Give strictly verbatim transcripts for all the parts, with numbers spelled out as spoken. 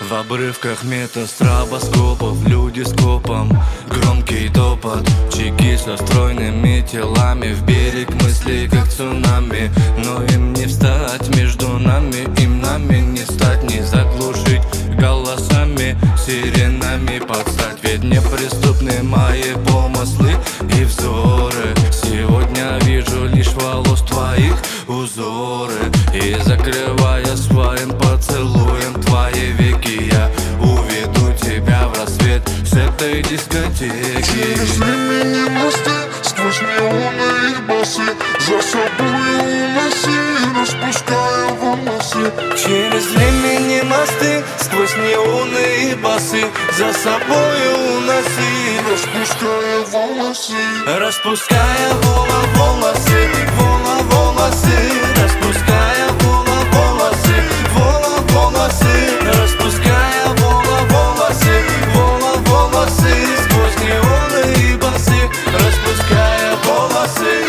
В обрывках метастробоскопов люди скопом, громкий топот, чеки со стройными телами. В берег мысли как цунами, но им не встать между нами. Им нами не стать, не заглушить голосами, сиренами подстать. Ведь неприступны мои помыслы и взоры. Сегодня вижу лишь волос твоих узоры. И закрывая своим поцелуем твои веки, я уведу тебя в рассвет с этой дискотеки. Через времени мосты, сквозь неоны и басы, за собой уноси, распуская волосы. Через времени мосты, сквозь неоны и басы, за собой уноси, распуская волосы. Распуская вола волосы, вола волосы, распуская вола волосы, вола волосы, распуская вола волосы, вола волосы, сквозь неоны и басы, распуская волосы.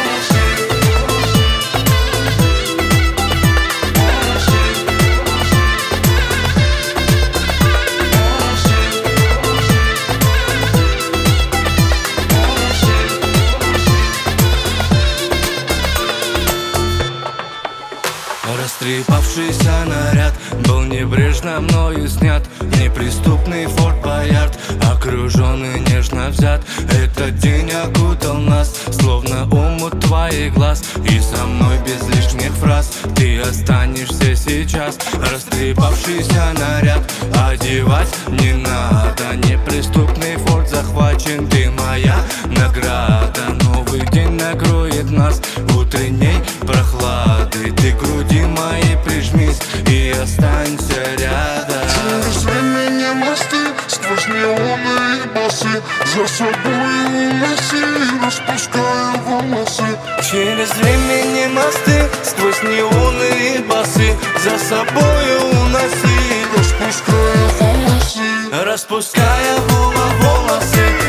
Растрепавшийся наряд был небрежно мною снят. Неприступный Форт Боярд, окруженный нежно взят. Этот день окутал нас, словно омут твоих глаз. И со мной без лишних фраз ты останешься сейчас. Растрепавшийся наряд одевать не надо. Неприступный форт захвачен, ты моя награда. Новый день накроет нас утренней прохладой. Ты к груди моей прижмись и останься рядом. Через времени мосты, сквозь неоны и басы, за собой уноси, распуская волосы. Через времени мосты, сквозь неоны и басы, за собой уноси, распуская волосы. Распуская вола волосы.